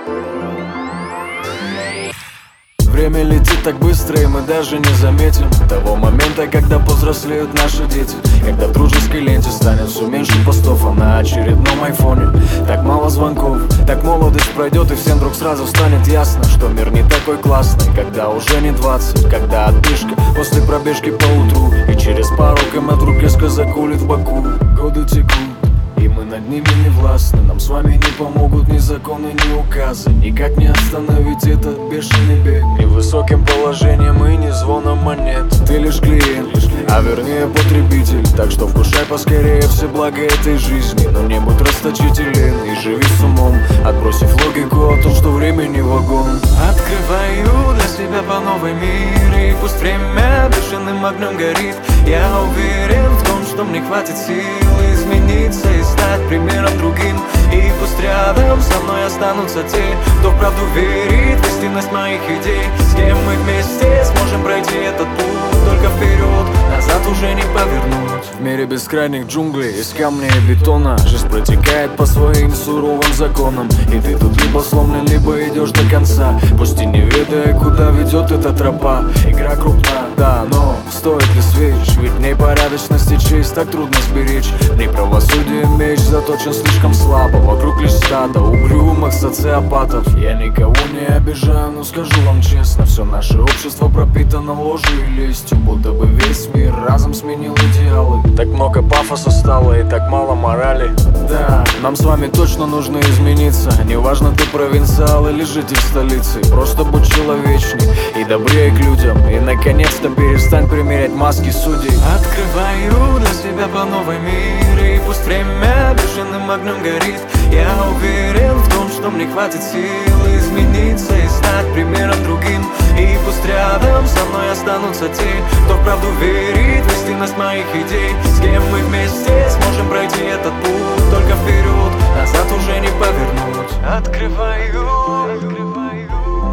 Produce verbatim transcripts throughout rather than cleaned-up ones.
Время летит так быстро, и мы даже не заметим того момента, когда повзрослеют наши дети. Когда в дружеской ленте станет все меньше постов, а на очередном айфоне так мало звонков. Так молодость пройдет, и всем вдруг сразу станет ясно, что мир не такой классный. Когда уже не двадцать, когда отдышка после пробежки по утру, и через пару км вдруг резко закулит в боку. Годы текут, и мы над ними не властны. Нам с вами не помогут ни законы, ни указы. Никак не остановить этот бешеный бег, ни высоким положением и ни звоном монет. Ты лишь клиент, а вернее потребитель. Так что вкушай поскорее все блага этой жизни, но не будь расточителен и живи с умом, отбросив логику о том, что времени вагон. Открываю для себя по новой мир, и пусть время бешеным огнем горит. Я уверен в том, что мне хватит сил измениться и стать примером другим. И пусть рядом со мной останутся те, кто вправду верит в истинность моих идей. С кем мы вместе сможем пройти этот путь, только вперед, назад уже не повернуть. В мире бескрайних джунглей, из камня и бетона, жизнь протекает по своим суровым законам. И ты тут либо сломлен, либо идешь до конца, пусть и не ведая, куда ведет эта тропа. Игра крупна, да, но стоит ли свеч? Ведь в ней порядочность и честь так трудно сберечь. В ней правосудие меч заточен слишком слабо. Вокруг лишь стадо угрюмых социопатов. Я никого не обижаю, но скажу вам честно, все наше общество пропитано ложью и лестью, будто бы весь мир разом сменил идеалы. Так много пафоса стало и так мало морали. Да, нам с вами точно нужно измениться. Неважно, ты провинциал или житель столицы, просто будь человечней и добрее к людям. И наконец-то перестань примерять маски судей. Открываю для себя по новой мир, и пусть время бешеным огнем горит. Я уверен в том, что мне хватит сил измениться и стать примером другим. И пусть рядом со мной останутся те, кто вправду верит в истинность моих идей. С кем мы вместе сможем пройти этот путь, только вперед, назад уже не повернуть. Открываю, открываю,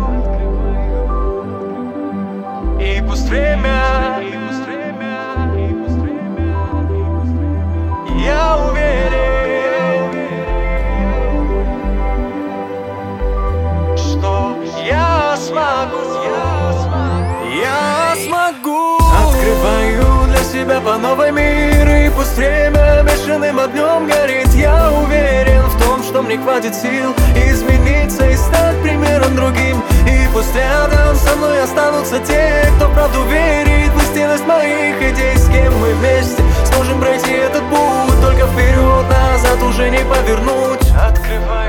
открываю. И пусть время, и пусть время, и пусть время, и пусть время. Я уверен, что я смогу, я смогу, я смогу. Открываю для себя по новой мир, и пусть время бешеным огнем горит. Я уверен в том, что мне хватит сил измениться и стать примером другим. И пусть рядом со мной останутся те, кто вправду верит в истинность моих идей. С кем мы вместе сможем пройти этот путь, только вперед, назад уже не повернуть. Открываю.